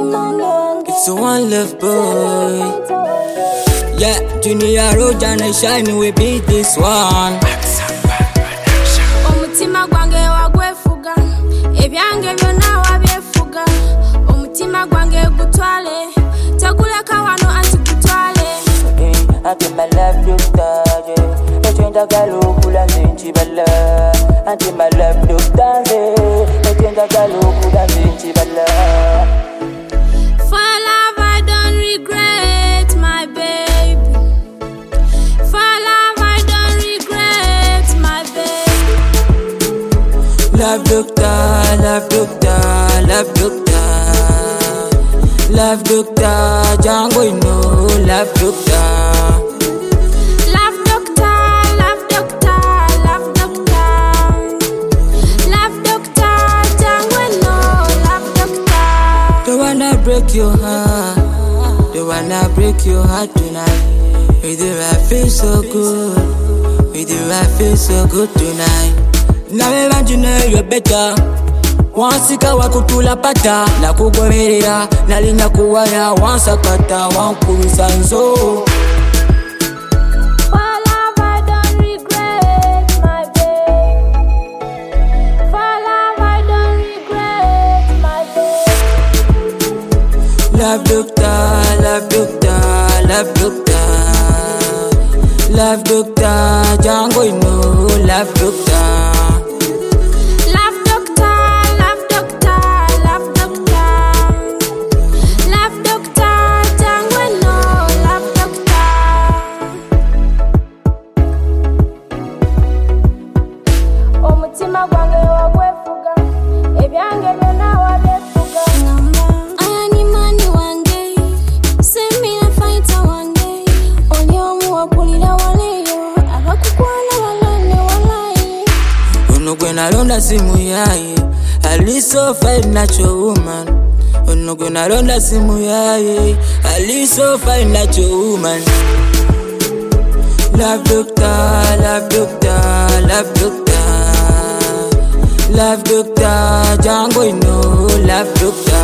It's a one love boy. Yeah, Junior Road and Shine, we beat this one. Omutima gwange wagwefuga, ebyange byonna wabyefuga. Omutima gwange gutwale, teguleka wano anti gutwale. Anti my love doctor, yeah. Echenda galukula nchibala. Anti my love doctor, yeah. Echenda galukula nchibala. For love I don't regret, my baby. For love I don't regret, my baby. Love doctor, love doctor, love doctor. Love doctor, Django, you know, love doctor. Love doctor, love doctor, love doctor. Love doctor, Django, no, love doctor. Don't wanna break your heart, don't wanna break your heart tonight. With you I feel so good, with you I feel so good tonight. Now imagine you're better. Wansika wakutula pata na kugomerera nalinda kuwaya wansakata wankurusa nzo. For love I don't regret, my baby. For love I don't regret, my baby. Love doctor, love doctor, love doctor. Love doctor, Django, you know, love doctor. Omutima gwange wagwefuga, ebyange byonna wabyefuga. I am money one day, send me a fighter one day. Oli omu wakulira waleyo, abakukwana walane walayi. Ono gwe nalonda simu yaye, ali so fine natural woman. Ono gwe nalonda simu yaye, ali so fine natural woman. Love doctor, love doctor, love doctor. Love doctor, Django, you know, love doctor.